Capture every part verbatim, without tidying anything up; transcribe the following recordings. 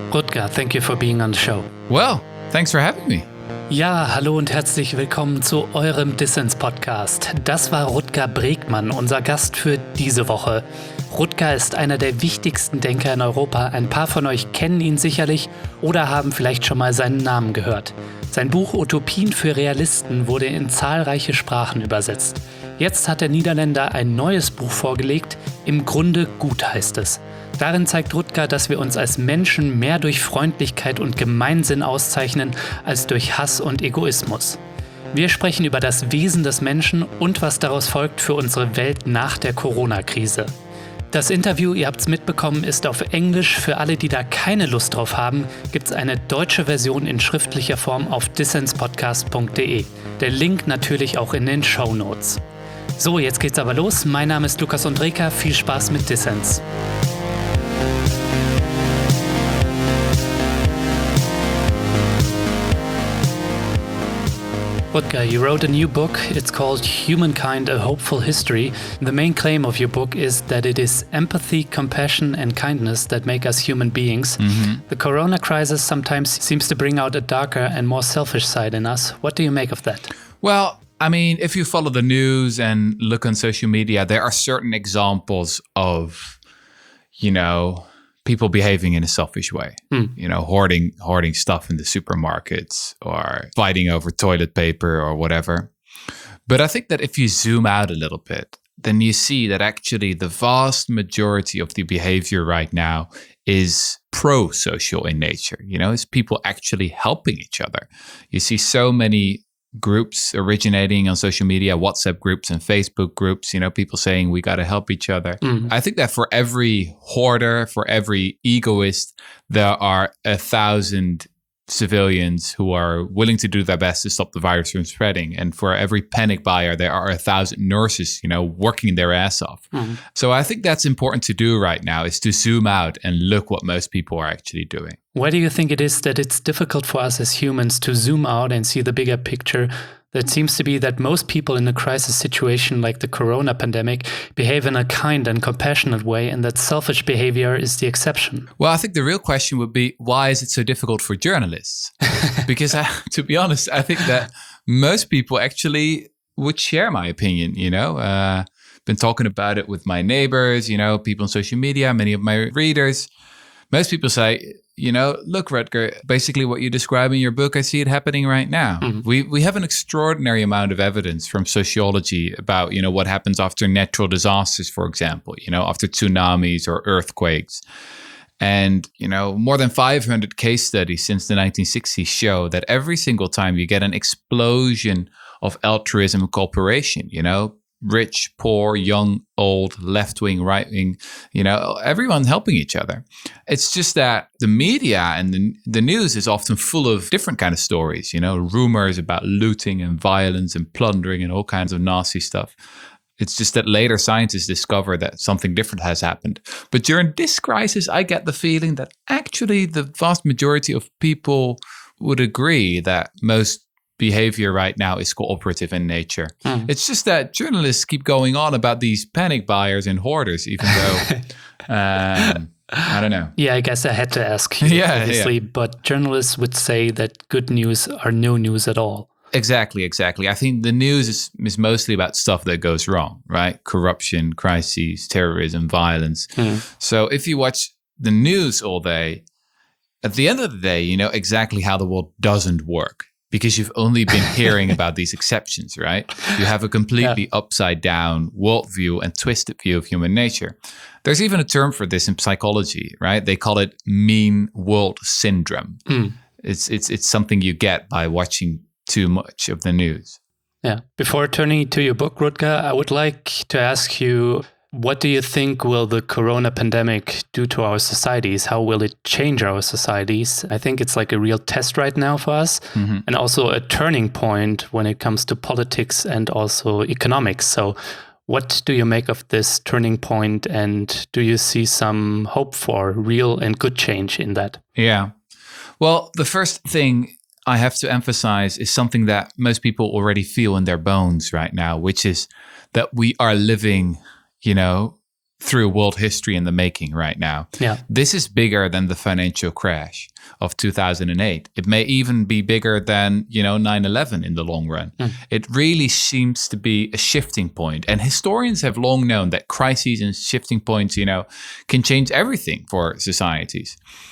Rutger, thank you for being on the show. Well, thanks for having me. Ja, hallo und herzlich willkommen zu eurem Dissens-Podcast. Das war Rutger Bregmann, unser Gast für diese Woche. Rutger ist einer der wichtigsten Denker in Europa. Ein paar von euch kennen ihn sicherlich oder haben vielleicht schon mal seinen Namen gehört. Sein Buch Utopien für Realisten wurde in zahlreiche Sprachen übersetzt. Jetzt hat der Niederländer ein neues Buch vorgelegt, Im Grunde gut heißt es. Darin zeigt Rutger, dass wir uns als Menschen mehr durch Freundlichkeit und Gemeinsinn auszeichnen, als durch Hass und Egoismus. Wir sprechen über das Wesen des Menschen und was daraus folgt für unsere Welt nach der Corona-Krise. Das Interview, ihr habt es mitbekommen, ist auf Englisch. Für alle, die da keine Lust drauf haben, gibt es eine deutsche Version in schriftlicher Form auf dissenspodcast punkt de. Der Link natürlich auch in den Shownotes. So, jetzt geht's aber los. Mein Name ist Lukas Undreka. Viel Spaß mit Dissens. Rutger, you wrote a new book. It's called Humankind, A Hopeful History. The main claim of your book is that it is empathy, compassion, and kindness that make us human beings. Mm-hmm. The corona crisis sometimes seems to bring out a darker and more selfish side in us. What do you make of that? Well, I mean, if you follow the news and look on social media, there are certain examples of, you know, people behaving in a selfish way, mm. you know, hoarding hoarding stuff in the supermarkets or fighting over toilet paper or whatever. But I think that if you zoom out a little bit, then you see that actually the vast majority of the behavior right now is pro-social in nature. You know, it's people actually helping each other. You see so many groups originating on social media, WhatsApp groups and Facebook groups, you know, people saying we got to help each other. Mm. I think that for every hoarder, for every egoist, there are a thousand civilians who are willing to do their best to stop the virus from spreading. And for every panic buyer, there are a thousand nurses, you know, working their ass off. Mm. So I think that's important to do right now, is to zoom out and look what most people are actually doing. Why do you think it is that it's difficult for us as humans to zoom out and see the bigger picture? That seems to be that most people in a crisis situation like the corona pandemic behave in a kind and compassionate way, and that selfish behavior is the exception. Well, I think the real question would be, why is it so difficult for journalists? Because I, to be honest, I think that most people actually would share my opinion, you know. Uh, been talking about it with my neighbors, you know, people on social media, many of my readers. Most people say, you know, look, Rutger, basically what you describe in your book, I see it happening right now. Mm-hmm. We we have an extraordinary amount of evidence from sociology about, you know, what happens after natural disasters, for example, you know, after tsunamis or earthquakes. And, you know, more than five hundred case studies since the nineteen sixties show that every single time you get an explosion of altruism and cooperation, you know, rich, poor, young, old, left-wing, right-wing, you know, everyone helping each other. It's just that the media and the, the news is often full of different kind of stories, you know, rumors about looting and violence and plundering and all kinds of nasty stuff. It's just that later scientists discover that something different has happened. But during this crisis, I get the feeling that actually the vast majority of people would agree that most behavior right now is cooperative in nature. Mm. It's just that journalists keep going on about these panic buyers and hoarders, even though, um, I don't know. Yeah, I guess I had to ask you, yeah, obviously, yeah. But journalists would say that good news are no news at all. Exactly, exactly. I think the news is, is mostly about stuff that goes wrong, right? Corruption, crises, terrorism, violence. Mm. So if you watch the news all day, at the end of the day, you know exactly how the world doesn't work. Because you've only been hearing about these exceptions, right? You have a completely yeah. upside down worldview and twisted view of human nature. There's even a term for this in psychology, right? They call it mean world syndrome. Mm. It's it's it's something you get by watching too much of the news. Yeah. Before turning to your book, Rutger, I would like to ask you, what do you think will the corona pandemic do to our societies? How will it change our societies? I think it's like a real test right now for us, mm-hmm. and also a turning point when it comes to politics and also economics. So what do you make of this turning point, and do you see some hope for real and good change in that? Yeah. Well, the first thing I have to emphasize is something that most people already feel in their bones right now, which is that we are living, you know, through world history in the making right now. Yeah. This is bigger than the financial crash of two thousand eight. It may even be bigger than, you know, nine eleven in the long run. Mm. It really seems to be a shifting point. And historians have long known that crises and shifting points, you know, can change everything for societies.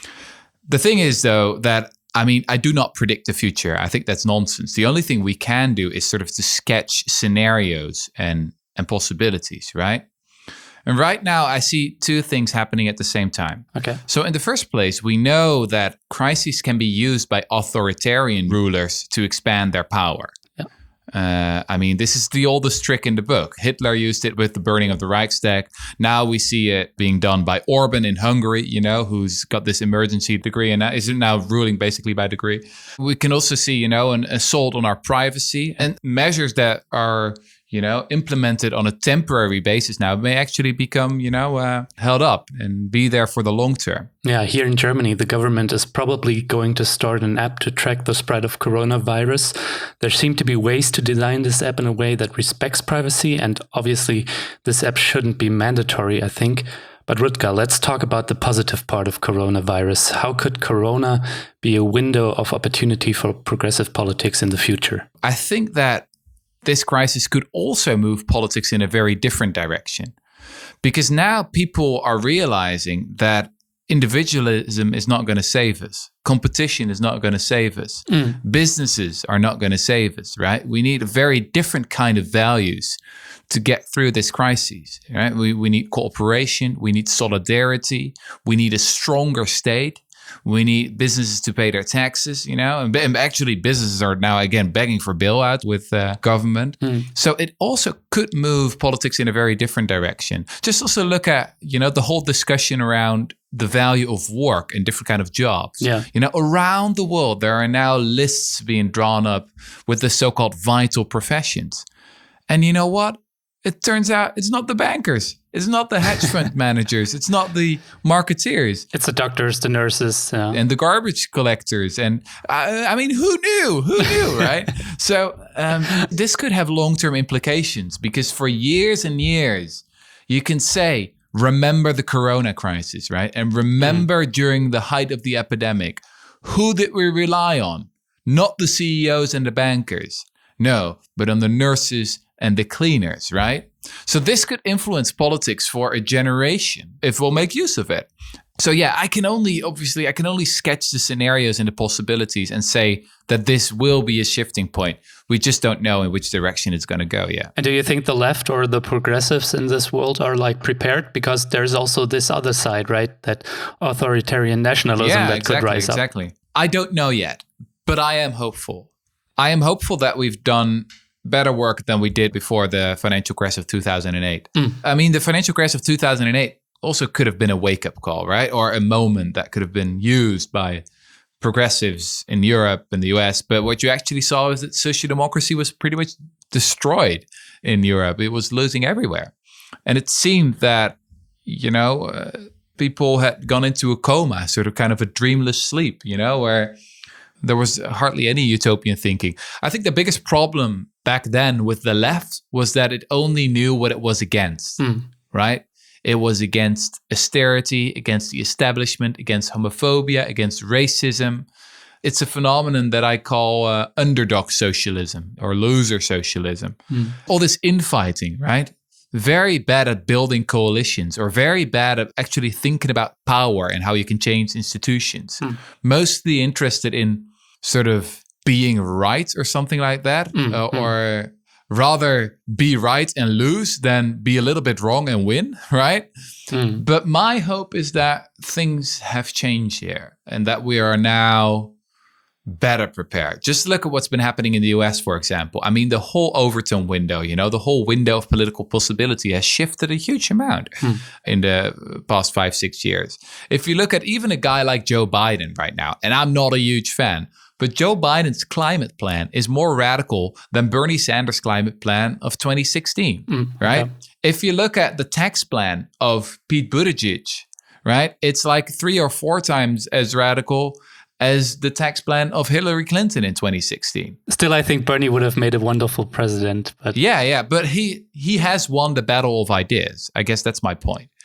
The thing is, though, that I mean, I do not predict the future. I think that's nonsense. The only thing we can do is sort of to sketch scenarios and, and possibilities, right? And right now, I see two things happening at the same time. Okay. So in the first place, we know that crises can be used by authoritarian rulers to expand their power. Yeah. Uh, I mean, this is the oldest trick in the book. Hitler used it with the burning of the Reichstag. Now we see it being done by Orban in Hungary, you know, who's got this emergency degree and is now ruling basically by decree. We can also see, you know, an assault on our privacy and measures that are, you know, implemented on a temporary basis now may actually become, you know, uh, held up and be there for the long term. Yeah, here in Germany, the government is probably going to start an app to track the spread of coronavirus. There seem to be ways to design this app in a way that respects privacy, and obviously this app shouldn't be mandatory, I think. But Rutger, let's talk about the positive part of coronavirus. How could corona be a window of opportunity for progressive politics in the future? I think that this crisis could also move politics in a very different direction, because now people are realizing that individualism is not going to save us. Competition is not going to save us. Mm. Businesses are not going to save us, right? We need a very different kind of values to get through this crisis, right? We, we need cooperation. We need solidarity. We need a stronger state. We need businesses to pay their taxes, you know, and, and actually businesses are now again begging for bailout with uh, government. Mm. So it also could move politics in a very different direction. Just also look at, you know, the whole discussion around the value of work and different kind of jobs. Yeah. You know, around the world, there are now lists being drawn up with the so-called vital professions. And you know what? It turns out it's not the bankers. It's not the hedge fund managers. It's not the marketeers. It's the doctors, the nurses. Yeah. And the garbage collectors. And I, I mean, who knew? Who knew, right? So um, this could have long-term implications, because for years and years, you can say, remember the corona crisis, right? And remember mm. during the height of the epidemic, who did we rely on? Not the C E Os and the bankers. No, but on the nurses and the cleaners, right? So this could influence politics for a generation if we'll make use of it. So yeah, I can only, obviously, I can only sketch the scenarios and the possibilities and say that this will be a shifting point. We just don't know in which direction it's going to go yet. And do you think the left or the progressives in this world are like prepared? Because there's also this other side, right? That authoritarian nationalism yeah, that exactly, could rise exactly. up. I don't know yet, but I am hopeful. I am hopeful that we've done better work than we did before the financial crash of two thousand eight. Mm. I mean, the financial crash of two thousand eight also could have been a wake-up call, right? Or a moment that could have been used by progressives in Europe and the U S. But what you actually saw is that social democracy was pretty much destroyed in Europe. It was losing everywhere. And it seemed that, you know, uh, people had gone into a coma, sort of kind of a dreamless sleep, you know, where there was hardly any utopian thinking. I think the biggest problem back then with the left was that it only knew what it was against, mm. right? It was against austerity, against the establishment, against homophobia, against racism. It's a phenomenon that I call uh, underdog socialism or loser socialism. Mm. All this infighting, right? Very bad at building coalitions, or very bad at actually thinking about power and how you can change institutions. Mm. Mostly interested in sort of being right or something like that, mm. uh, mm. or rather be right and lose than be a little bit wrong and win, right? Mm. But my hope is that things have changed here and that we are now better prepared. Just look at what's been happening in the U S, for example. I mean, the whole Overton window, you know, the whole window of political possibility has shifted a huge amount hmm. in the past five, six years. If you look at even a guy like Joe Biden right now, and I'm not a huge fan, but Joe Biden's climate plan is more radical than Bernie Sanders' climate plan of twenty sixteen, mm, right? Yeah. If you look at the tax plan of Pete Buttigieg, right, it's like three or four times as radical as the tax plan of Hillary Clinton in twenty sixteen. Still, I think Bernie would have made a wonderful president. But yeah, yeah, but he he has won the battle of ideas. I guess that's my point.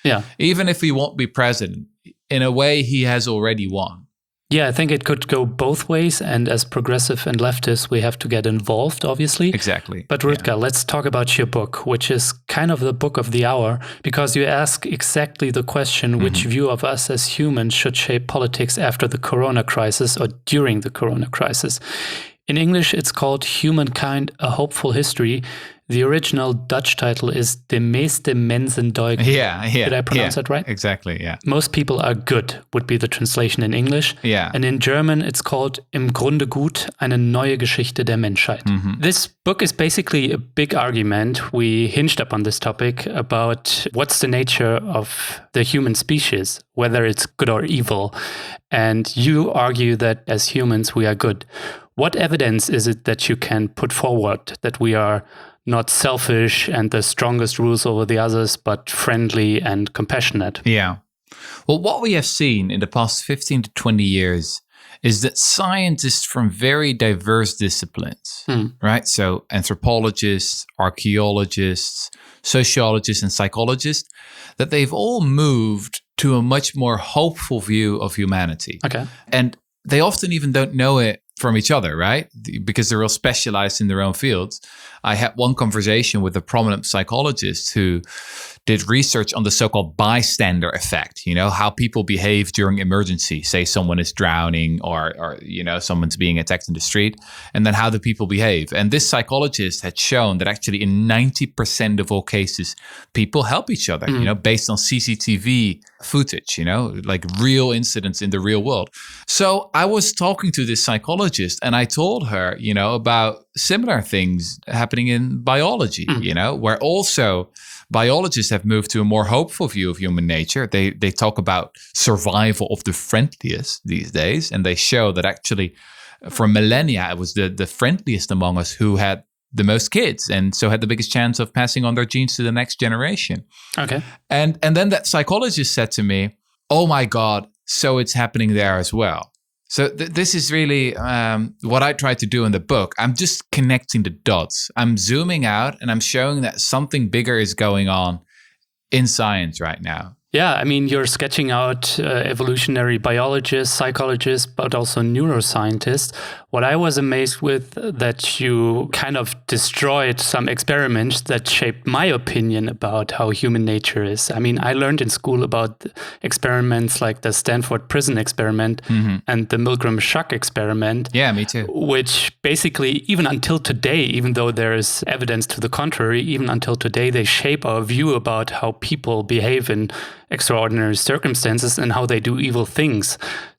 Yeah. Even if he won't be president, in a way, he has already won. Yeah, I think it could go both ways. And as progressive and leftists, we have to get involved, obviously. Exactly. But Rutger, yeah. let's talk about your book, which is kind of the book of the hour, because you ask exactly the question, mm-hmm. which view of us as humans should shape politics after the corona crisis or during the corona crisis. In English, it's called Humankind, A Hopeful History. The original Dutch title is De meeste mensen deugden. Yeah, yeah. Did I pronounce yeah, that right? Exactly, yeah. Most people are good would be the translation in English. Yeah. And in German, it's called Im Grunde gut, eine neue Geschichte der Menschheit. Mm-hmm. This book is basically a big argument. We hinged up on this topic about what's the nature of the human species, whether it's good or evil. And you argue that as humans, we are good. What evidence is it that you can put forward that we are not selfish and the strongest rules over the others, but friendly and compassionate? Yeah. Well, what we have seen in the past fifteen to twenty years is that scientists from very diverse disciplines, mm. right? So anthropologists, archaeologists, sociologists, and psychologists, that they've all moved to a much more hopeful view of humanity. Okay. And they often even don't know it from each other, right? Because they're all specialized in their own fields. I had one conversation with a prominent psychologist who did research on the so-called bystander effect, you know, how people behave during emergency. Say someone is drowning or, or, you know, someone's being attacked in the street, and then how do people behave? And this psychologist had shown that actually in ninety percent of all cases, people help each other, mm. you know, based on C C T V footage, you know, like real incidents in the real world. So I was talking to this psychologist and I told her, you know, about similar things happening in biology, mm. you know, where also biologists have moved to a more hopeful view of human nature. They they talk about survival of the friendliest these days, and they show that actually for millennia, it was the, the friendliest among us who had the most kids and so had the biggest chance of passing on their genes to the next generation. Okay. And, and then that psychologist said to me, oh my God, so it's happening there as well. So th- this is really um, what I try to do in the book. I'm just connecting the dots. I'm zooming out and I'm showing that something bigger is going on in science right now. Yeah, I mean, you're sketching out uh, evolutionary biologists, psychologists, but also neuroscientists. What I was amazed with, that you kind of destroyed some experiments that shaped my opinion about how human nature is. I mean, I learned in school about experiments like the Stanford Prison Experiment mm-hmm. and the Milgram-Schuck experiment. Yeah, me too. Which basically, even until today, even though there is evidence to the contrary, even until today, they shape our view about how people behave in extraordinary circumstances and how they do evil things.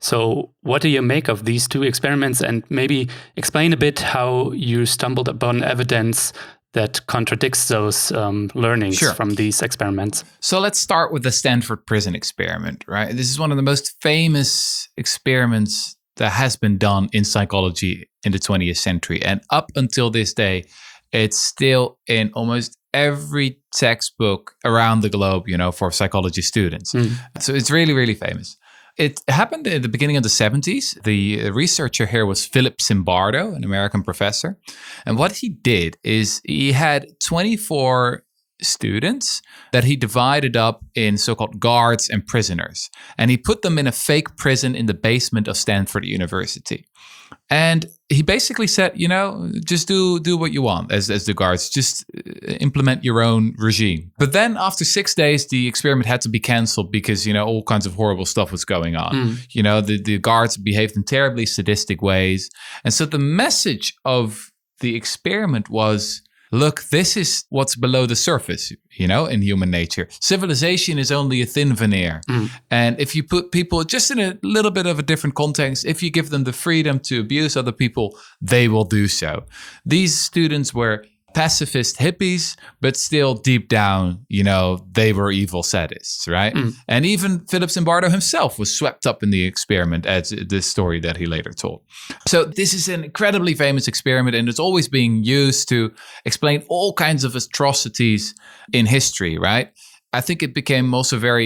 So what do you make of these two experiments? And maybe explain a bit how you stumbled upon evidence that contradicts those um, learnings sure. from these experiments. So let's start with the Stanford Prison Experiment, right? This is one of the most famous experiments that has been done in psychology in the twentieth century. And up until this day, it's still in almost every textbook around the globe, you know, for psychology students. Mm. So it's really, really famous. It happened at the beginning of the seventies. The researcher here was Philip Zimbardo, an American professor. And what he did is he had twenty-four students that he divided up in so-called guards and prisoners. And he put them in a fake prison in the basement of Stanford University. And he basically said, you know, just do do what you want as, as the guards. Just implement your own regime. But then after six days, the experiment had to be canceled because, you know, all kinds of horrible stuff was going on. Mm. You know, the, the guards behaved in terribly sadistic ways. And so the message of the experiment was, look, this is what's below the surface, you know, in human nature. Civilization is only a thin veneer. Mm. And if you put people just in a little bit of a different context, if you give them the freedom to abuse other people, they will do so. These students were pacifist hippies, but still deep down, you know, they were evil sadists, right? Mm. And even Philip Zimbardo himself was swept up in the experiment, as this story that he later told. So this is an incredibly famous experiment, and it's always being used to explain all kinds of atrocities in history, right? I think it became also very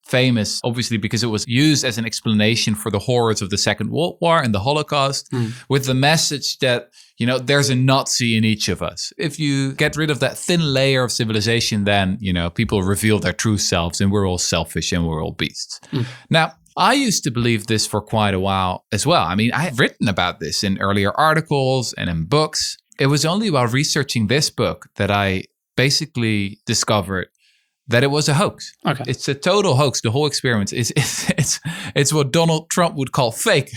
famous, obviously, because it was used as an explanation for the horrors of the Second World War and the Holocaust, mm. with the message that, you know, there's a Nazi in each of us. If you get rid of that thin layer of civilization, then, you know, people reveal their true selves and we're all selfish and we're all beasts. Mm. Now, I used to believe this for quite a while as well. I mean, I have written about this in earlier articles and in books. It was only while researching this book that I basically discovered that it was a hoax. Okay. It's a total hoax. The whole experiment is it's, it's it's what Donald Trump would call fake,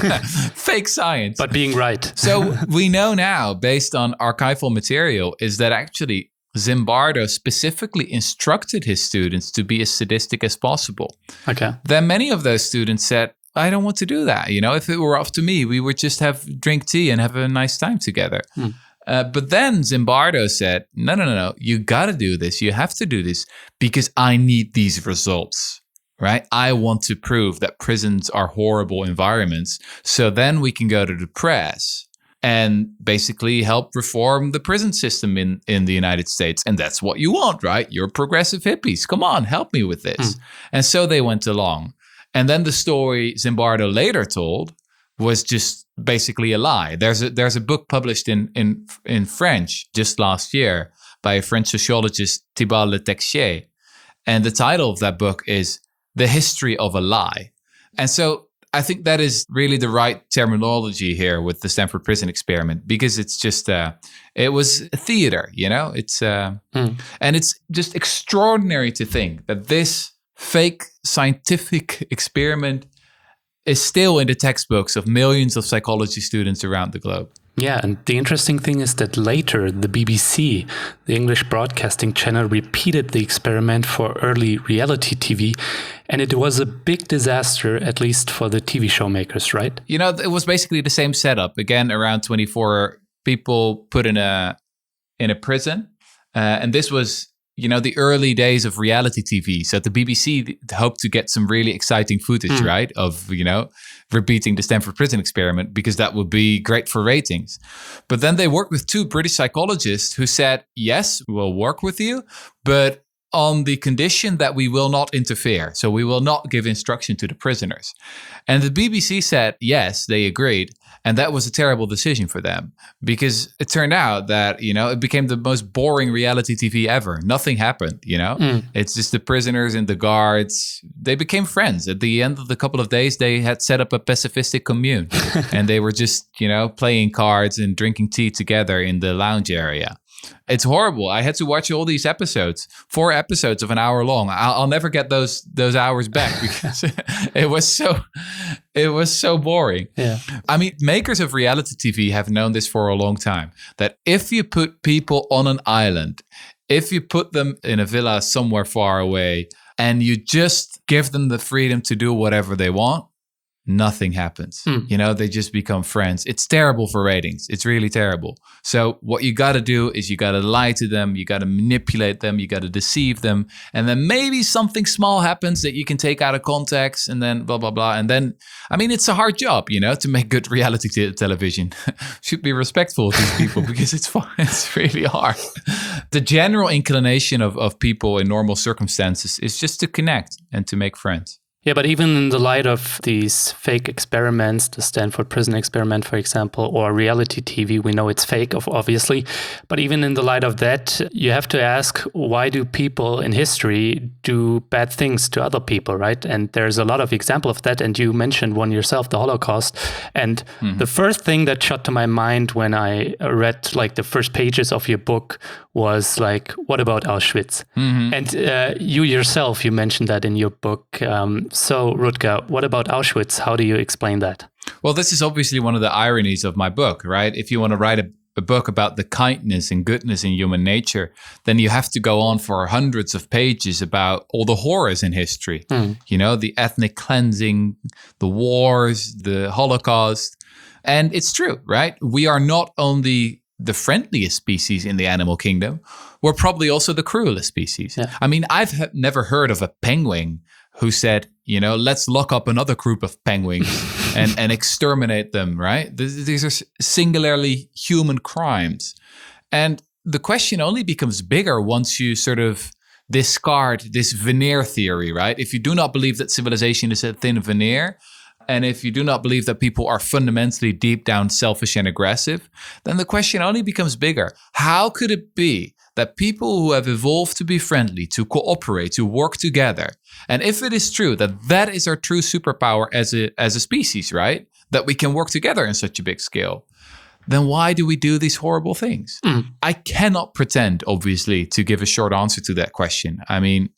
fake science. But being right. So we know now, based on archival material, is that actually Zimbardo specifically instructed his students to be as sadistic as possible. Okay. Then many of those students said, I don't want to do that. You know, if it were up to me, we would just have drink tea and have a nice time together. Hmm. Uh, but then Zimbardo said, no, no, no, no, you got to do this. You have to do this because I need these results, right? I want to prove that prisons are horrible environments. So then we can go to the press and basically help reform the prison system in, in the United States. And that's what you want, right? You're progressive hippies. Come on, help me with this. Hmm. And so they went along. And then the story Zimbardo later told was just basically a lie. There's a there's a book published in in in French just last year by a French sociologist, Thibault Le Texier, and the title of that book is The History of a Lie. And so I think that is really the right terminology here with the Stanford Prison Experiment, because it's just uh, it was a theater, you know. It's uh, mm. and it's just extraordinary to think that this fake scientific experiment is still in the textbooks of millions of psychology students around the globe. Yeah, and the interesting thing is that later the B B C, the English Broadcasting Channel, repeated the experiment for early reality T V, and it was a big disaster, at least for the T V show makers, right? You know, it was basically the same setup. Again, around twenty-four people put in a in a prison, uh, and this was, you know, the early days of reality T V. So the B B C hoped to get some really exciting footage, mm. right, of, you know, repeating the Stanford Prison Experiment, because that would be great for ratings. But then they worked with two British psychologists who said, yes, we'll work with you, but on the condition that we will not interfere. So we will not give instruction to the prisoners. And the B B C said, yes, they agreed. And that was a terrible decision for them, because it turned out that, you know, it became the most boring reality T V ever. Nothing happened, you know. Mm. It's just the prisoners and the guards. They became friends. At the end of the couple of days, they had set up a pacifistic commune and they were just, you know, playing cards and drinking tea together in the lounge area. It's horrible. I had to watch all these episodes, four episodes of an hour long. I'll, I'll never get those those hours back because it was so it was so boring. Yeah. I mean, makers of reality T V have known this for a long time, that if you put people on an island, if you put them in a villa somewhere far away, and you just give them the freedom to do whatever they want, nothing happens. Mm. You know, they just become friends. It's terrible for ratings. It's really terrible. So what you got to do is you got to lie to them. You got to manipulate them. You got to deceive them. And then maybe something small happens that you can take out of context, and then blah, blah, blah. And then, I mean, it's a hard job, you know, to make good reality t- television. Should be respectful of these people because it's fun. It's really hard. The general inclination of, of people in normal circumstances is just to connect and to make friends. Yeah, but even in the light of these fake experiments, the Stanford Prison Experiment, for example, or reality T V, we know it's fake, obviously. But even in the light of that, you have to ask, why do people in history do bad things to other people, right? And there's a lot of example of that. And you mentioned one yourself, the Holocaust. And mm-hmm. the first thing that shot to my mind when I read like the first pages of your book was like, what about Auschwitz? Mm-hmm. And uh, you yourself, you mentioned that in your book. Um, So, Rutger, what about Auschwitz? How do you explain that? Well, this is obviously one of the ironies of my book, right? If you want to write a, a book about the kindness and goodness in human nature, then you have to go on for hundreds of pages about all the horrors in history. Mm. You know, the ethnic cleansing, the wars, the Holocaust. And it's true, right? We are not only the friendliest species in the animal kingdom, we're probably also the cruelest species. Yeah. I mean, I've he- never heard of a penguin who said, you know, let's lock up another group of penguins and, and exterminate them, right? These are singularly human crimes. And the question only becomes bigger once you sort of discard this veneer theory, right? If you do not believe that civilization is a thin veneer, and if you do not believe that people are fundamentally deep down selfish and aggressive, then the question only becomes bigger. How could it be that people who have evolved to be friendly, to cooperate, to work together, and if it is true that that is our true superpower as a, as a species, right? That we can work together in such a big scale, then why do we do these horrible things? Mm. I cannot pretend, obviously, to give a short answer to that question. I mean,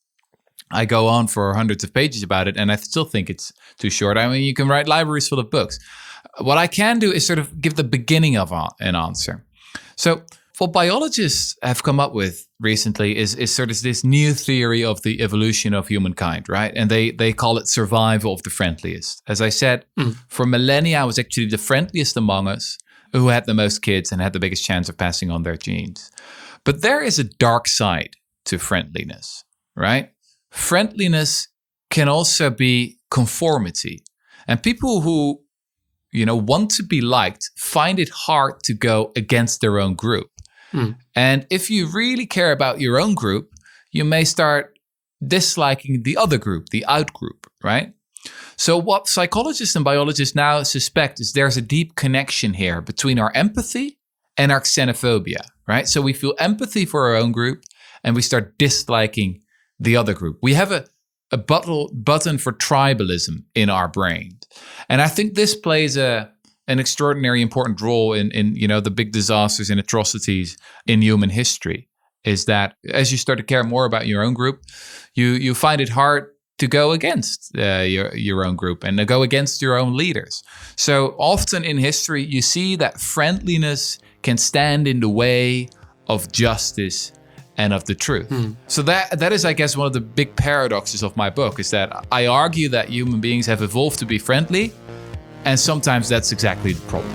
I go on for hundreds of pages about it, and I still think it's too short. I mean, you can write libraries full of books. What I can do is sort of give the beginning of an answer. So what biologists have come up with recently is, is sort of this new theory of the evolution of humankind, right? And they, they call it survival of the friendliest. As I said, mm. for millennia, I was actually the friendliest among us, who had the most kids and had the biggest chance of passing on their genes. But there is a dark side to friendliness, right? Friendliness can also be conformity. And people who, you know, want to be liked find it hard to go against their own group. Hmm. And if you really care about your own group, you may start disliking the other group, the out group, right? So what psychologists and biologists now suspect is there's a deep connection here between our empathy and our xenophobia, right? So we feel empathy for our own group and we start disliking the other group. We have a, a button, button for tribalism in our brain. And I think this plays a an extraordinary important role in, in you know, the big disasters and atrocities in human history, is that as you start to care more about your own group, you you find it hard to go against uh, your, your own group and to go against your own leaders. So often in history, you see that friendliness can stand in the way of justice and of the truth. Hmm. So that that is, I guess, one of the big paradoxes of my book, is that I argue that human beings have evolved to be friendly, and sometimes that's exactly the problem.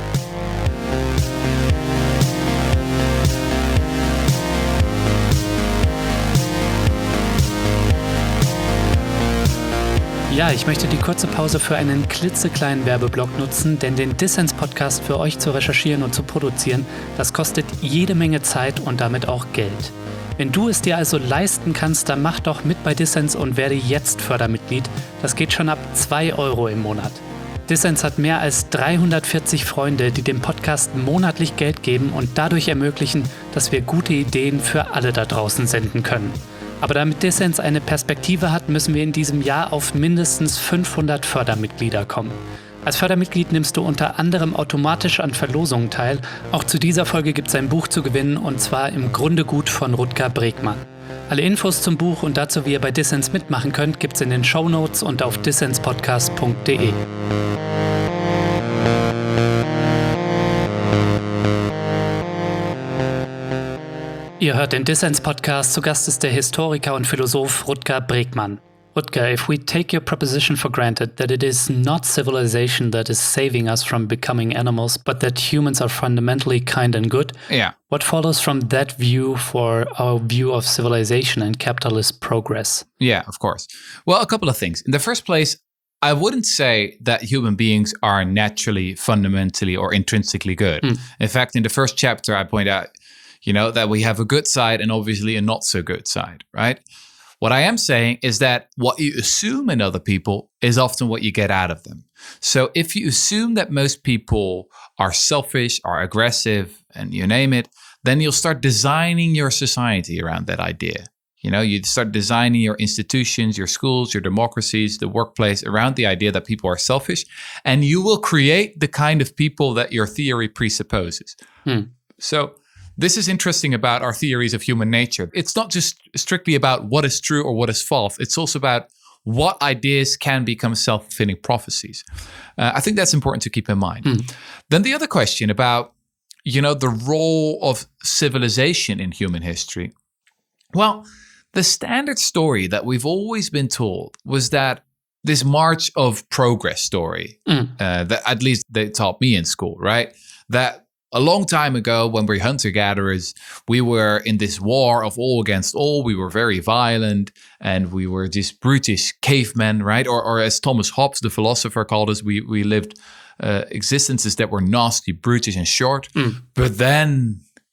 Ja, ich möchte die kurze Pause für einen klitzekleinen Werbeblock nutzen, denn den Dissens-Podcast für euch zu recherchieren und zu produzieren, das kostet jede Menge Zeit und damit auch Geld. Wenn du es dir also leisten kannst, dann mach doch mit bei Dissens und werde jetzt Fördermitglied. Das geht schon ab zwei Euro im Monat. Dissens hat mehr als dreihundertvierzig Freunde, die dem Podcast monatlich Geld geben und dadurch ermöglichen, dass wir gute Ideen für alle da draußen senden können. Aber damit Dissens eine Perspektive hat, müssen wir in diesem Jahr auf mindestens fünfhundert Fördermitglieder kommen. Als Fördermitglied nimmst du unter anderem automatisch an Verlosungen teil. Auch zu dieser Folge gibt es ein Buch zu gewinnen, und zwar Im Grunde gut von Rutger Bregmann. Alle Infos zum Buch und dazu, wie ihr bei Dissens mitmachen könnt, gibt es in den Shownotes und auf dissenspodcast punkt de. Ihr hört den Dissens-Podcast. Zu Gast ist der Historiker und Philosoph Rutger Bregmann. Rutger, if we take your proposition for granted that it is not civilization that is saving us from becoming animals, but that humans are fundamentally kind and good, yeah. what follows from that view for our view of civilization and capitalist progress? Yeah, of course. Well, a couple of things. In the first place, I wouldn't say that human beings are naturally, fundamentally, or intrinsically good. Mm. In fact, in the first chapter, I point out, you know, that we have a good side and obviously a not so good side, right? What I am saying is that what you assume in other people is often what you get out of them. So if you assume that most people are selfish, are aggressive, and you name it, then you'll start designing your society around that idea. You know, you start designing your institutions, your schools, your democracies, the workplace around the idea that people are selfish, and you will create the kind of people that your theory presupposes. Hmm. So this is interesting about our theories of human nature. It's not just strictly about what is true or what is false. It's also about what ideas can become self-fulfilling prophecies. Uh, I think that's important to keep in mind. Mm. Then the other question about, you know, the role of civilization in human history. Well, the standard story that we've always been told was that this march of progress story, mm. uh, that at least they taught me in school, right? That a long time ago, when we were hunter-gatherers, we were in this war of all against all. We were very violent, and we were these brutish cavemen, right? Or, or as Thomas Hobbes, the philosopher, called us, we we lived uh, existences that were nasty, brutish, and short. Mm. But then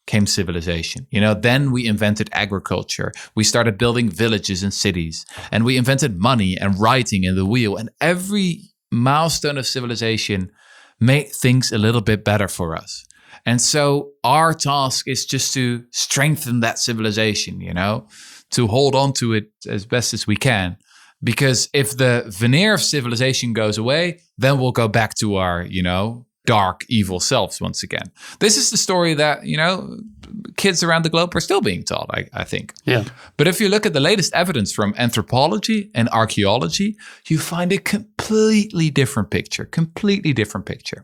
came civilization. You know, then we invented agriculture. We started building villages and cities, and we invented money and writing and the wheel. And every milestone of civilization made things a little bit better for us. And so our task is just to strengthen that civilization, you know, to hold on to it as best as we can. Because if the veneer of civilization goes away, then we'll go back to our, you know, dark, evil selves once again. This is the story that, you know, kids around the globe are still being taught, I, I think. Yeah. But if you look at the latest evidence from anthropology and archaeology, you find a completely different picture, completely different picture.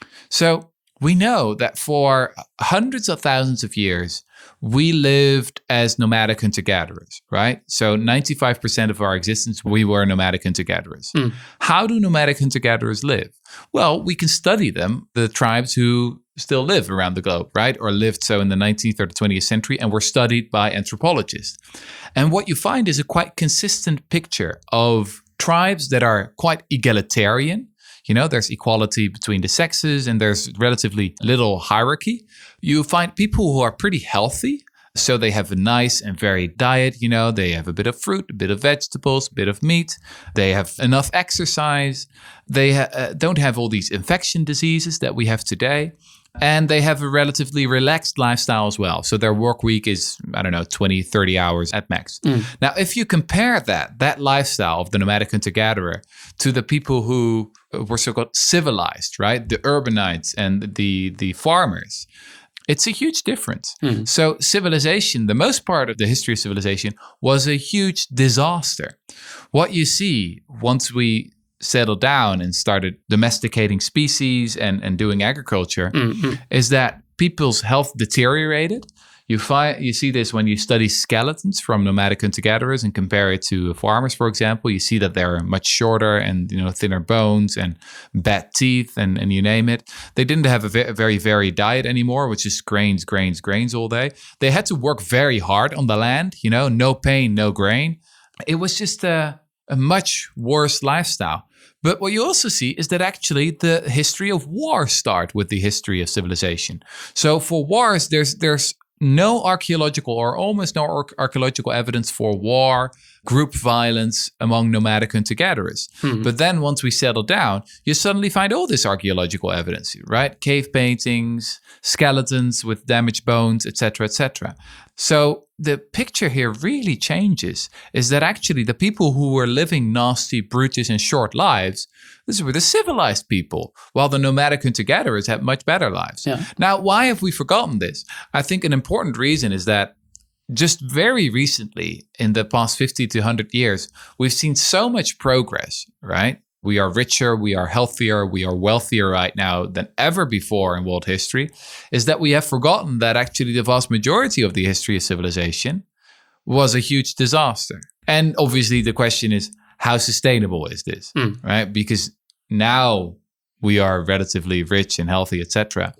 So we know that for hundreds of thousands of years, we lived as nomadic hunter-gatherers, right? So ninety-five percent of our existence, we were nomadic hunter-gatherers. Mm. How do nomadic hunter-gatherers live? Well, we can study them, the tribes who still live around the globe, right? Or lived so in the nineteenth or the twentieth century and were studied by anthropologists. And what you find is a quite consistent picture of tribes that are quite egalitarian. You know, there's equality between the sexes and there's relatively little hierarchy. You find people who are pretty healthy. So they have a nice and varied diet. You know, they have a bit of fruit, a bit of vegetables, a bit of meat. They have enough exercise. They ha- uh, don't have all these infection diseases that we have today. And they have a relatively relaxed lifestyle as well. So their work week is, I don't know, twenty, thirty hours at max. Mm. Now, if you compare that, that lifestyle of the nomadic hunter-gatherer to the people who were so-called civilized, right? The urbanites and the, the farmers, it's a huge difference. Mm. So civilization, the most part of the history of civilization was a huge disaster. What you see once we settled down and started domesticating species and, and doing agriculture mm-hmm. is that people's health deteriorated. You find you see this when you study skeletons from nomadic hunter-gatherers and compare it to farmers, for example. You see that they're much shorter and, you know, thinner bones and bad teeth and, and you name it. They didn't have a, ve- a very varied diet anymore, which is grains, grains, grains all day. They had to work very hard on the land, you know, no pain, no grain. It was just a, a much worse lifestyle. But what you also see is that actually the history of war starts with the history of civilization. So for wars, there's there's no archaeological or almost no ar- archaeological evidence for war, group violence among nomadic hunter-gatherers. Hmm. But then once we settle down, you suddenly find all this archaeological evidence, right? Cave paintings, skeletons with damaged bones, et cetera, et cetera. So the picture here really changes, is that actually the people who were living nasty, brutish, and short lives, these were the civilized people, while the nomadic hunter-gatherers had much better lives. Yeah. Now, why have we forgotten this? I think an important reason is that just very recently, in the past fifty to one hundred years, we've seen so much progress, right? We are richer, we are healthier, we are wealthier right now than ever before in world history, is that we have forgotten that actually the vast majority of the history of civilization was a huge disaster. And obviously the question is, how sustainable is this, mm. right? Because now we are relatively rich and healthy, et cetera.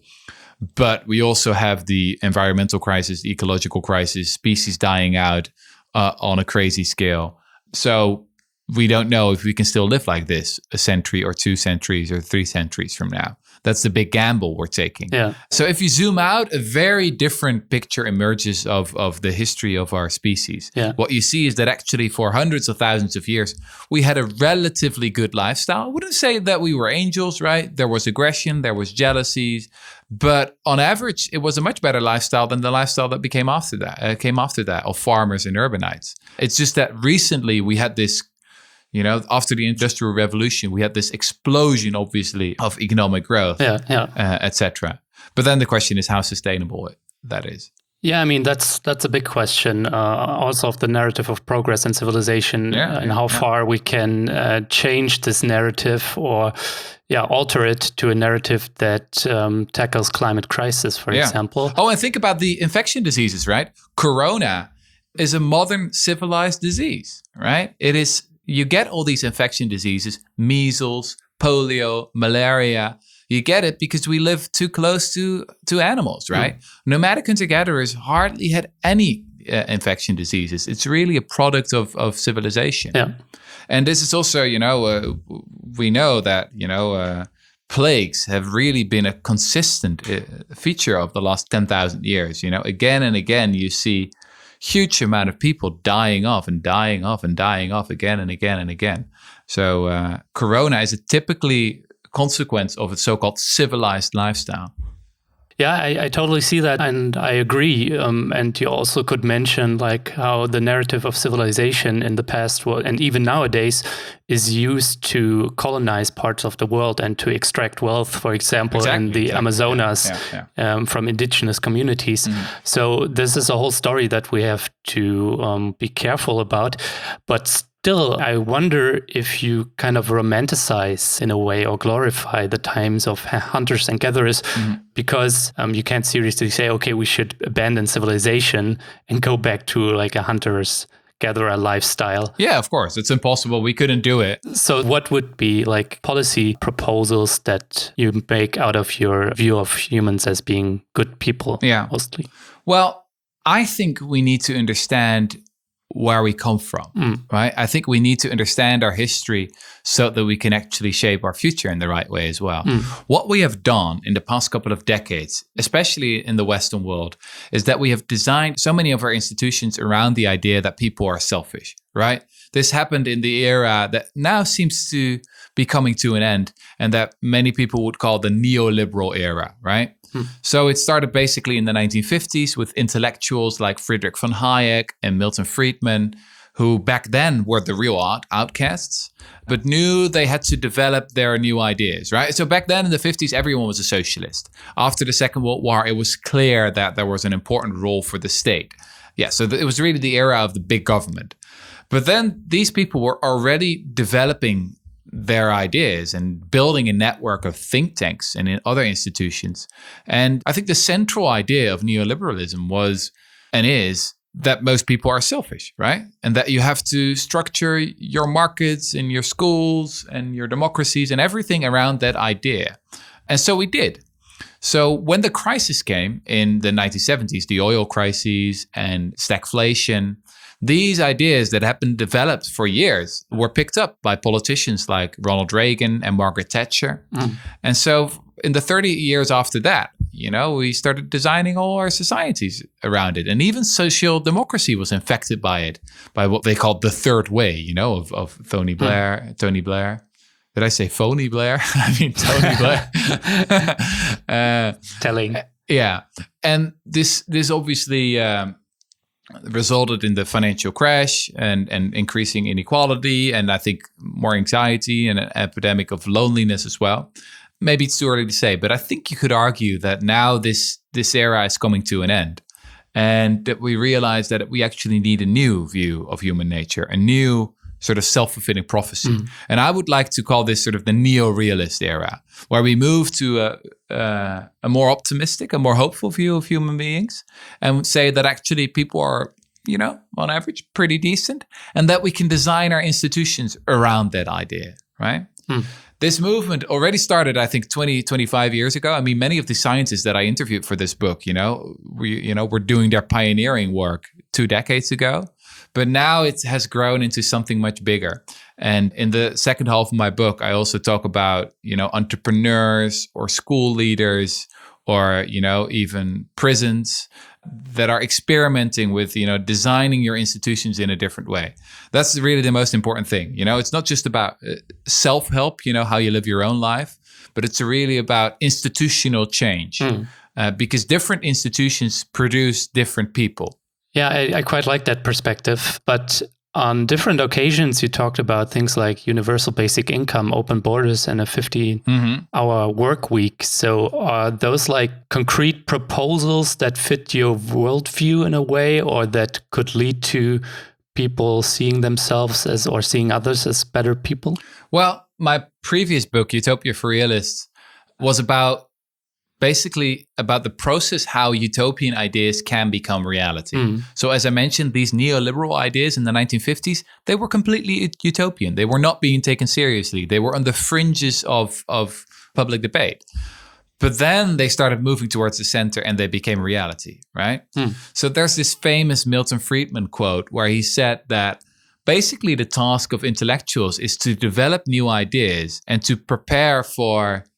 But we also have the environmental crisis, the ecological crisis, species dying out uh, on a crazy scale. So we don't know if we can still live like this a century or two centuries or three centuries from now. That's the big gamble we're taking. Yeah. So if you zoom out, a very different picture emerges of, of the history of our species. Yeah. What you see is that actually for hundreds of thousands of years, we had a relatively good lifestyle. I wouldn't say that we were angels, right? There was aggression, there was jealousies, but on average, it was a much better lifestyle than the lifestyle that became after that, uh, came after that of farmers and urbanites. It's just that recently we had this, you know, after the Industrial Revolution, we had this explosion, obviously, of economic growth, yeah, yeah. Uh, et cetera. But then the question is how sustainable it, that is. Yeah, I mean, that's that's a big question uh, also of the narrative of progress and civilization yeah, uh, and how yeah. far we can uh, change this narrative or yeah, alter it to a narrative that um, tackles climate crisis, for yeah. example. Oh, and think about the infection diseases, right? Corona is a modern civilized disease, right? It is. You get all these infection diseases, measles, polio, malaria. You get it because we live too close to, to animals, right? Mm. Nomadic hunter-gatherers hardly had any uh, infection diseases. It's really a product of, of civilization. Yeah. And this is also, you know, uh, we know that, you know, uh, plagues have really been a consistent uh, feature of the last ten thousand years. You know, again and again, you see huge amount of people dying off and dying off and dying off again and again and again. So uh, Corona is a typically consequence of a so-called civilized lifestyle. Yeah, I, I totally see that, and I agree. Um, and you also could mention like how the narrative of civilization in the past, well, and even nowadays, is used to colonize parts of the world and to extract wealth, for example, exactly, in the exactly. Amazonas yeah, yeah, yeah. Um, from indigenous communities. Mm-hmm. So this is a whole story that we have to um, be careful about. But still, I wonder if you kind of romanticize in a way or glorify the times of hunters and gatherers, mm-hmm. because um, you can't seriously say, okay, we should abandon civilization and go back to like a hunter's gatherer lifestyle. Yeah, of course. It's impossible. We couldn't do it. So what would be like policy proposals that you make out of your view of humans as being good people, yeah. mostly? Well, I think we need to understand where we come from, mm. right? I think we need to understand our history so that we can actually shape our future in the right way as well. Mm. What we have done in the past couple of decades, especially in the Western world, is that we have designed so many of our institutions around the idea that people are selfish, right? This happened in the era that now seems to be coming to an end, and that many people would call the neoliberal era, right? Hmm. So it started basically in the nineteen fifties with intellectuals like Friedrich von Hayek and Milton Friedman, who back then were the real out- outcasts, but knew they had to develop their new ideas, right? So back then in the fifties, everyone was a socialist. After the Second World War, it was clear that there was an important role for the state. Yeah, so th- it was really the era of the big government. But then these people were already developing their ideas and building a network of think tanks and in other institutions. And I think the central idea of neoliberalism was and is that most people are selfish, right? And that you have to structure your markets and your schools and your democracies and everything around that idea. And so we did. So when the crisis came in the nineteen seventies, the oil crises and stagflation, these ideas that had been developed for years were picked up by politicians like Ronald Reagan and Margaret Thatcher. Mm. And so in the thirty years after that, you know, we started designing all our societies around it. And even social democracy was infected by it, by what they called the third way, you know, of, of Tony Blair, mm. Tony Blair. Did I say phony Blair? I mean, Tony Blair. uh, Telling. Yeah. And this, this obviously... Um, resulted in the financial crash and, and increasing inequality, and I think more anxiety and an epidemic of loneliness as well. Maybe it's too early to say, but I think you could argue that now this, this era is coming to an end, and that we realize that we actually need a new view of human nature, a new sort of self-fulfilling prophecy. Mm. And I would like to call this sort of the neo-realist era, where we move to a, uh, a more optimistic, a more hopeful view of human beings, and say that actually people are, you know, on average, pretty decent, and that we can design our institutions around that idea, right? Mm. This movement already started, I think, twenty, twenty-five years ago. I mean, many of the scientists that I interviewed for this book, you know, we, you know, were doing their pioneering work two decades ago. But now it has grown into something much bigger. And in the second half of my book, I also talk about, you know, entrepreneurs or school leaders or, you know, even prisons that are experimenting with, you know, designing your institutions in a different way. That's really the most important thing. You know, it's not just about self-help, you know, how you live your own life, but it's really about institutional change mm. uh, because different institutions produce different people. Yeah, I, I quite like that perspective. But on different occasions, you talked about things like universal basic income, open borders, and a fifty-hour mm-hmm. work week. So are those like concrete proposals that fit your worldview in a way, or that could lead to people seeing themselves as or seeing others as better people? Well, my previous book, Utopia for Realists, was about basically about the process how utopian ideas can become reality. Mm. So as I mentioned, these neoliberal ideas in the nineteen fifties, they were completely utopian. They were not being taken seriously. They were on the fringes of, of public debate. But then they started moving towards the center and they became reality, right? Mm. So there's this famous Milton Friedman quote where he said that basically the task of intellectuals is to develop new ideas and to prepare for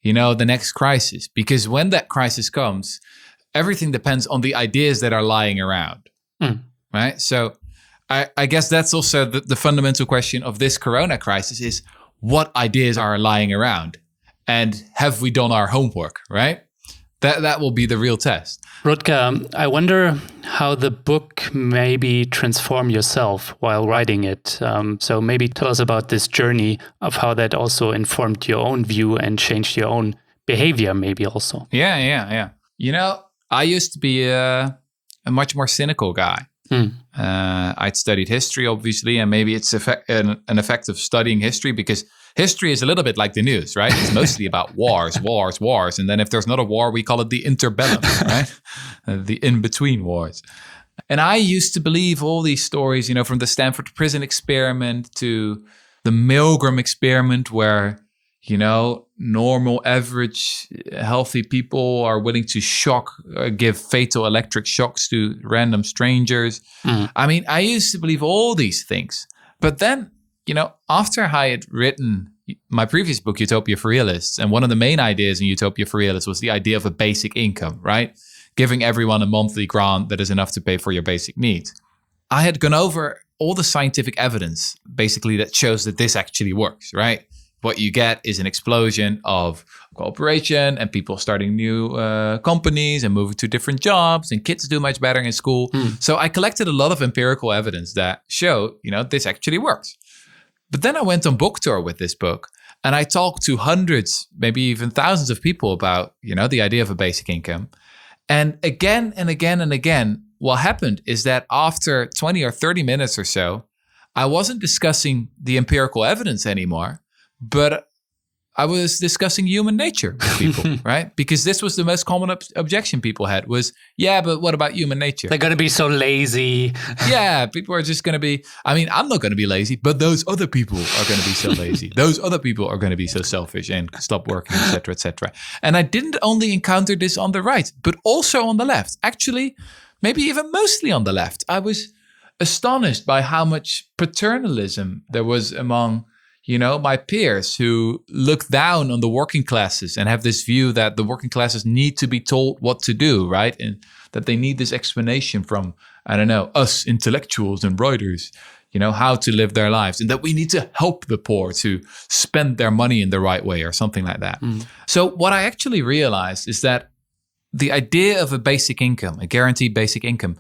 you know, the next crisis. Because when that crisis comes, everything depends on the ideas that are lying around, mm. right? So I, I guess that's also the, the fundamental question of this corona crisis is what ideas are lying around? And have we done our homework, right? That that will be the real test. Rutger, I wonder how the book maybe transformed yourself while writing it. Um, so maybe tell us about this journey of how that also informed your own view and changed your own behavior maybe also. Yeah, yeah, yeah. You know, I used to be a, a much more cynical guy. Hmm. Uh, I'd studied history, obviously, and maybe it's effect, an, an effect of studying history because history is a little bit like the news, right? It's mostly about wars, wars, wars. And then if there's not a war, we call it the interbellum, right? Uh, the in-between wars. And I used to believe all these stories, you know, from the Stanford prison experiment to the Milgram experiment where, you know, normal, average, healthy people are willing to shock, uh, give fatal electric shocks to random strangers. Mm. I mean, I used to believe all these things. But then, you know, after I had written my previous book, Utopia for Realists, and one of the main ideas in Utopia for Realists was the idea of a basic income, right? Giving everyone a monthly grant that is enough to pay for your basic needs. I had gone over all the scientific evidence, basically, that shows that this actually works, right? What you get is an explosion of cooperation and people starting new uh, companies and moving to different jobs and kids do much better in school. Mm. So I collected a lot of empirical evidence that show, you know, this actually works. But then I went on book tour with this book and I talked to hundreds, maybe even thousands of people about, you know, the idea of a basic income. And again and again and again, what happened is that after twenty or thirty minutes or so, I wasn't discussing the empirical evidence anymore, but I was discussing human nature with people, right? Because this was the most common ob- objection people had was, yeah, but what about human nature? They're going to be so lazy. Yeah, people are just going to be, I mean, I'm not going to be lazy, but those other people are going to be so lazy. Those other people are going to be so selfish and stop working, et cetera, et cetera. And I didn't only encounter this on the right, but also on the left. Actually, maybe even mostly on the left. I was astonished by how much paternalism there was among you know, my peers who look down on the working classes and have this view that the working classes need to be told what to do, right? And that they need this explanation from, I don't know, us intellectuals and writers, you know, how to live their lives. And that we need to help the poor to spend their money in the right way or something like that. Mm. So what I actually realized is that the idea of a basic income, a guaranteed basic income,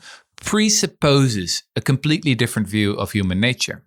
presupposes a completely different view of human nature.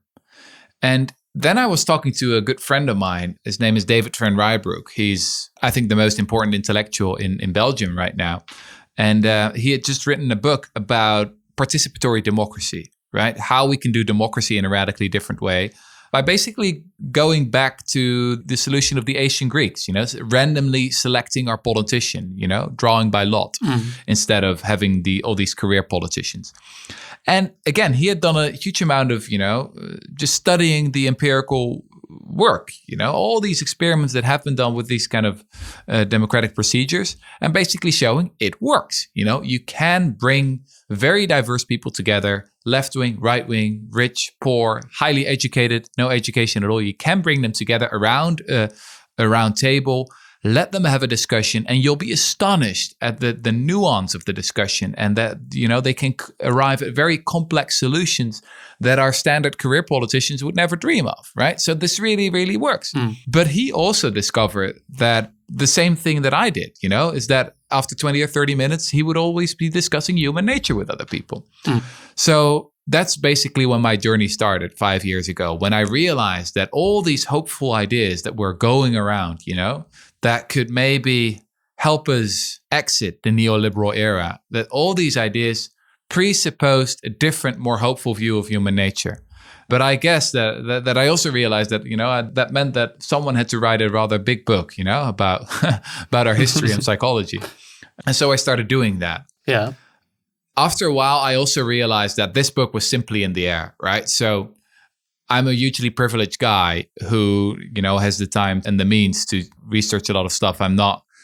And then I was talking to a good friend of mine. His name is David van Rijbroek. He's, I think, the most important intellectual in, in Belgium right now. And uh, he had just written a book about participatory democracy, right? How we can do democracy in a radically different way by basically going back to the solution of the ancient Greeks, you know, randomly selecting our politician, you know, drawing by lot mm. instead of having the all these career politicians. And again, he had done a huge amount of, you know, just studying the empirical work, you know, all these experiments that have been done with these kind of uh, democratic procedures and basically showing it works. You know, you can bring very diverse people together, left wing, right wing, rich, poor, highly educated, no education at all. You can bring them together around uh, a round table. Let them have a discussion and you'll be astonished at the, the nuance of the discussion and that, you know, they can c- arrive at very complex solutions that our standard career politicians would never dream of, right? So this really, really works. Mm. But he also discovered that the same thing that I did, you know, is that after twenty or thirty minutes, he would always be discussing human nature with other people. Mm. So that's basically when my journey started five years ago, when I realized that all these hopeful ideas that were going around, you know, that could maybe help us exit the neoliberal era, that all these ideas presupposed a different, more hopeful view of human nature. But I guess that, that, that I also realized that, you know, I, that meant that someone had to write a rather big book, you know, about, about our history and psychology. And so I started doing that. Yeah. After a while, I also realized that this book was simply in the air, right? So I'm a hugely privileged guy who, you know, has the time and the means to research a lot of stuff. I'm not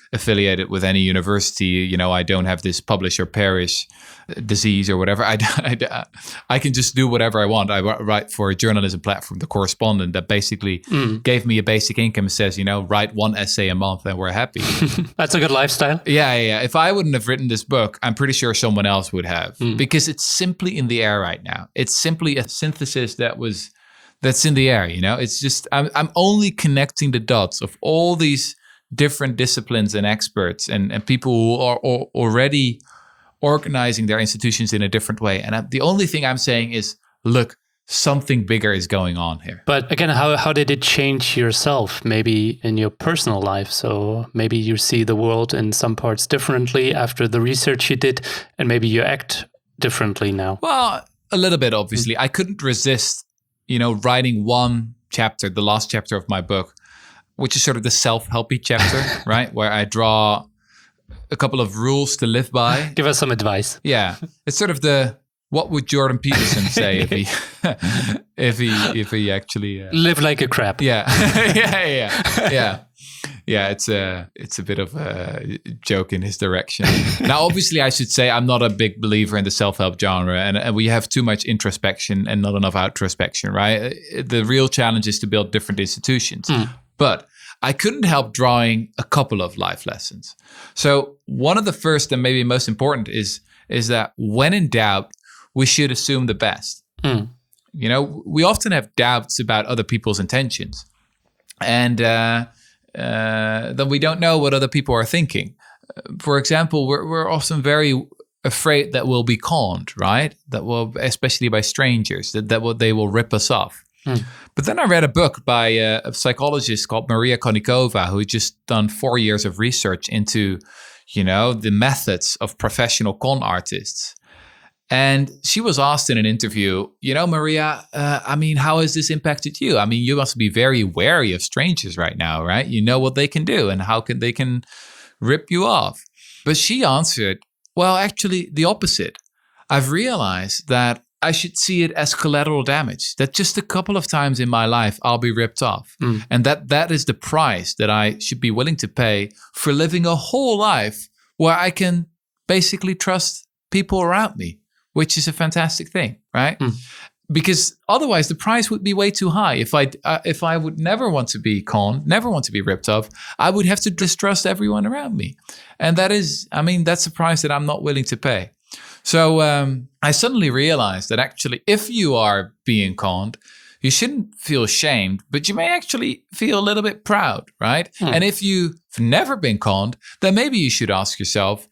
affiliated with any university. You know, I don't have this publish or perish disease or whatever. I, I, I can just do whatever I want. I write for a journalism platform, The Correspondent, that basically mm. gave me a basic income and says, you know, write one essay a month and we're happy. That's a good lifestyle. Yeah, yeah. If I wouldn't have written this book, I'm pretty sure someone else would have, mm. because it's simply in the air right now. It's simply a synthesis that was that's in the air. You know, it's just I'm I'm only connecting the dots of all these different disciplines and experts and, and people who are, are already organizing their institutions in a different way. And I, the only thing I'm saying is, look, something bigger is going on here. But again, how how did it change yourself, maybe in your personal life? So maybe you see the world in some parts differently after the research you did, and maybe you act differently now. Well, a little bit, obviously. Mm. I couldn't resist, you know, writing one chapter, the last chapter of my book, which is sort of the self-helpy chapter, right? Where I draw a couple of rules to live by. Give us some advice. Yeah. It's sort of the, what would Jordan Peterson say if he, if he, if he actually... Uh, live like a crap. Yeah. yeah, yeah, yeah. Yeah, it's a, it's a bit of a joke in his direction. Now, obviously, I should say I'm not a big believer in the self-help genre, and, and we have too much introspection and not enough outrospection, right? The real challenge is to build different institutions. Mm. But I couldn't help drawing a couple of life lessons. So one of the first and maybe most important is, is that when in doubt, we should assume the best. Mm. You know, we often have doubts about other people's intentions. And uh, uh, then we don't know what other people are thinking. For example, we're, we're often very afraid that we'll be conned, right? That will, especially by strangers, that, that will, they will rip us off. Mm. But then I read a book by a, a psychologist called Maria Konnikova, who had just done four years of research into, you know, the methods of professional con artists. And she was asked in an interview, you know, Maria, uh, I mean, how has this impacted you? I mean, you must be very wary of strangers right now, right? You know what they can do and how can they can rip you off. But she answered, well, actually, the opposite. I've realized that I should see it as collateral damage, that just a couple of times in my life, I'll be ripped off. Mm. And that that is the price that I should be willing to pay for living a whole life where I can basically trust people around me, which is a fantastic thing, right? Mm. Because otherwise the price would be way too high. If I, uh, if I would never want to be conned, never want to be ripped off, I would have to distrust everyone around me. And that is, I mean, that's a price that I'm not willing to pay. So um, I suddenly realized that actually, if you are being conned, you shouldn't feel ashamed, but you may actually feel a little bit proud, right? Hmm. And if you've never been conned, then maybe you should ask yourself,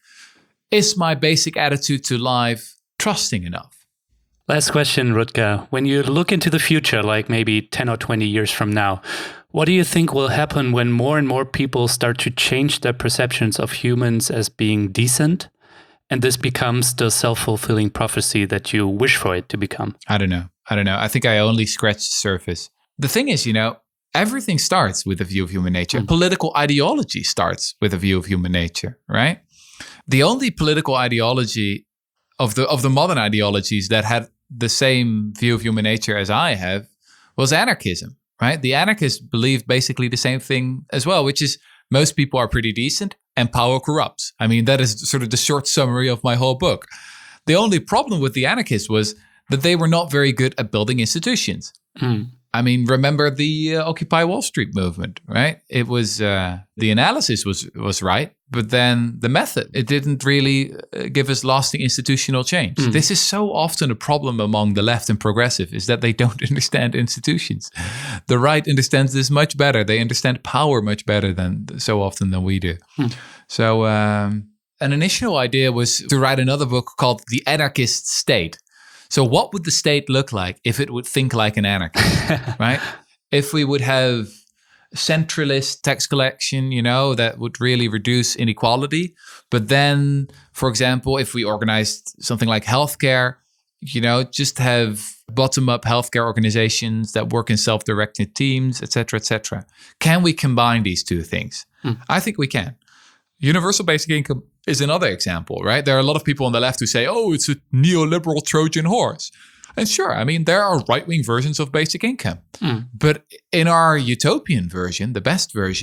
is my basic attitude to life trusting enough? Last question, Rutger. When you look into the future, like maybe ten or twenty years from now, what do you think will happen when more and more people start to change their perceptions of humans as being decent? And this becomes the self-fulfilling prophecy that you wish for it to become? I don't know. I don't know. I think I only scratched the surface. The thing is, you know, everything starts with a view of human nature. Mm. Political ideology starts with a view of human nature, right? The only political ideology of the of the modern ideologies that had the same view of human nature as I have was anarchism, right? The anarchists believed basically the same thing as well, which is most people are pretty decent and power corrupts. I mean, that is sort of the short summary of my whole book. The only problem with the anarchists was that they were not very good at building institutions. Mm. I mean, remember the uh, Occupy Wall Street movement, right? It was, uh, the analysis was was right, but then the method, it didn't really uh, give us lasting institutional change. Mm. This is so often a problem among the left and progressive, is that they don't understand institutions. The right understands this much better. They understand power much better than so often than we do. Mm. So um, an initial idea was to write another book called The Anarchist State. So what would the state look like if it would think like an anarchist, right? If we would have centralist tax collection, you know, that would really reduce inequality. But then, for example, if we organized something like healthcare, you know, just have bottom-up healthcare organizations that work in self-directed teams, et cetera, et cetera. Can we combine these two things? Hmm. I think we can. Universal basic income is another example, right? There are a lot of people on the left who say, oh, it's a neoliberal Trojan horse. And sure, I mean, there are right-wing versions of basic income. Mm. But in our utopian version, the best version,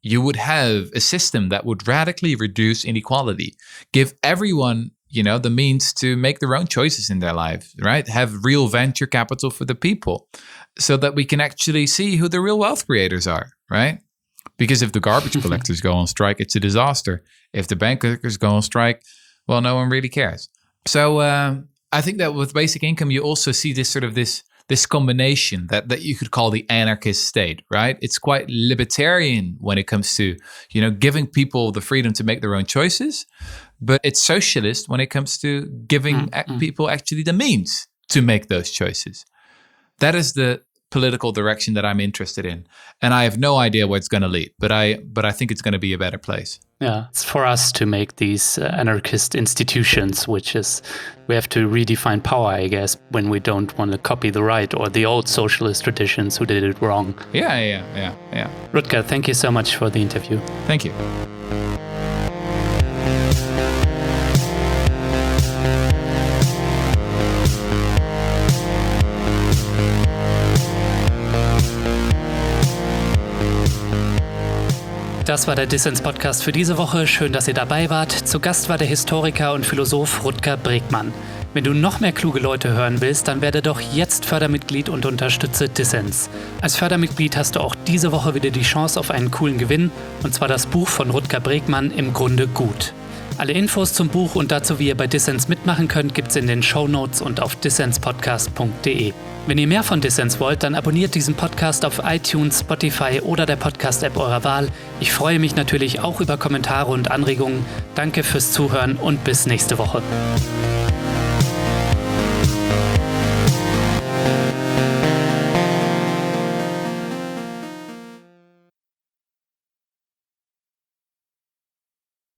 you would have a system that would radically reduce inequality, give everyone, you know, the means to make their own choices in their life, right? Have real venture capital for the people so that we can actually see who the real wealth creators are, right? Because if the garbage collectors go on strike, it's a disaster. If the bankers go on strike, well, no one really cares. So um, I think that with basic income, you also see this sort of this this combination that, that you could call the anarchist state, right? It's quite libertarian when it comes to, you know, giving people the freedom to make their own choices, but it's socialist when it comes to giving mm-hmm. people actually the means to make those choices. That is the political direction that I'm interested in, and I have no idea where it's going to lead, but I but I think it's going to be a better place. Yeah, it's for us to make these uh, anarchist institutions, which is we have to redefine power, I guess, when we don't want to copy the right or the old socialist traditions who did it wrong. Yeah, yeah, yeah, yeah. Rutger, thank you so much for the interview. Thank you. Das war der Dissens-Podcast für diese Woche. Schön, dass ihr dabei wart. Zu Gast war der Historiker und Philosoph Rutger Bregmann. Wenn du noch mehr kluge Leute hören willst, dann werde doch jetzt Fördermitglied und unterstütze Dissens. Als Fördermitglied hast du auch diese Woche wieder die Chance auf einen coolen Gewinn, und zwar das Buch von Rutger Bregmann Im Grunde gut. Alle Infos zum Buch und dazu, wie ihr bei Dissens mitmachen könnt, gibt's in den Shownotes und auf dissenspodcast punkt de. Wenn ihr mehr von Dissens wollt, dann abonniert diesen Podcast auf iTunes, Spotify oder der Podcast-App eurer Wahl. Ich freue mich natürlich auch über Kommentare und Anregungen. Danke fürs Zuhören und bis nächste Woche.